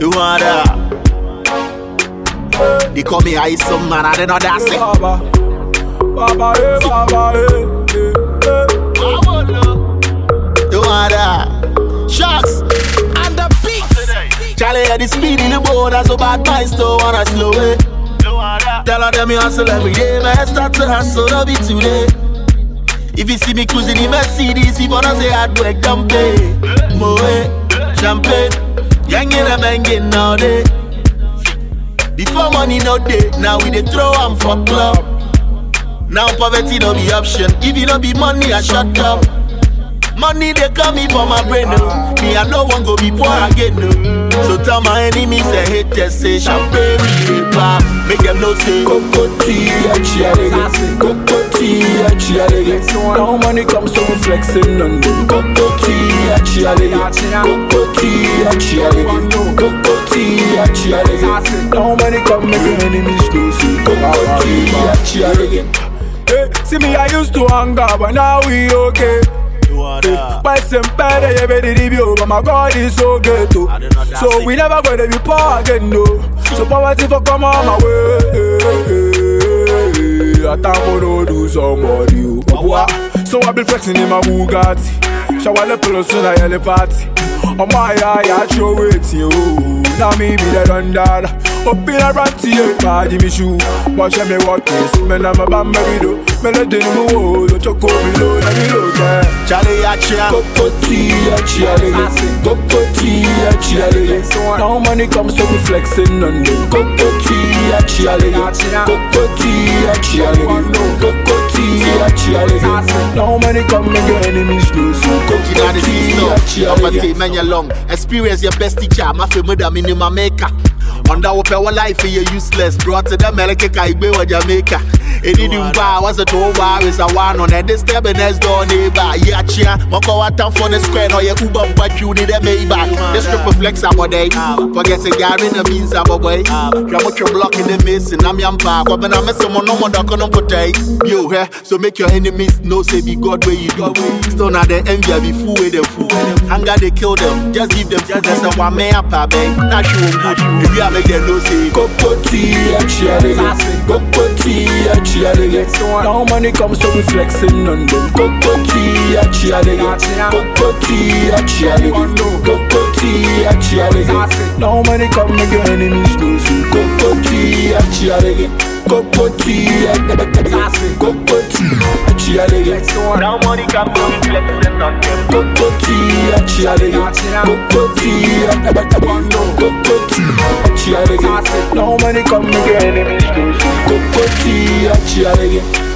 You want that? They call me Ice some man, I don't know that's it. Baba, You want that? Sharks and the beats. Charlie had the speed in the board, so bad minds don't wanna slow it. Tell them me hustle every day, man. Start to hustle, don't be today. If you see me cruising in Mercedes, if wanna say hard work, don't pay. Moe, champagne, young in a banging all day. Before money no day, now we dey throw am for club. Now poverty no be option, if you no be money, I shut up. Money they call me for my brain, no. Me I no one go be poor again, no. So tell my enemies and haters say champagne river. Make them know say Coco tea, Coco tea, now money comes so we flexing on them. Coco tea, Coco tea, Coco tea, now money come make your enemies know say Coco tea. Hey, see me I used to hang up, but now we okay. But some better, you better review, but my God is so good too. So we never gonna be poor again, no. So poverty for come on my way. I time for no do somebody. So I be flexing in my Bugatti. Shower the pillows so I yell party. Oh my eye, I show it you. Now me be the run. Up in a ranty, party me shoe. Watch me walk this, man I'm a bam do. Man I didn't know, the choco below, let me look at Charlie Achia, Coco tea, Coco tea, now money comes so we flexing on them. Coco tea, Coco tea, Coco tea, now money come make your enemies lose. Coco tea, man you long, experience your best teacher, my family da minimum maker. Under open our life for you useless. Brought to the America, Kaibe or Jamaica. Any new bar was a 2 bar is a one on a disturb and next door neighbor. Yachia, Moko town for the square or your Uber, but you need a Maybach. This triple flex our day. Forget a Gary in the means of a way. You're blocking the miss and I'm young park. But I'm a someone no more dock on potay. You here, so make your enemies know say be God where you do. Still not the envy, be fool with them fool. Hunger they kill them, just give them food. That's a one man up, babe. Not you won't if you are make them know say Coco tea, Coco tea, now money comes so we flexing on them. Coco tea, Coco tea, Coco tea, now money come make your enemies know say Coco tea, Coco tea, Coco tea, now money come so we flexing on them. Coco tea, Coco tea, Coco tea, now money come make your enemies know say Coco tea,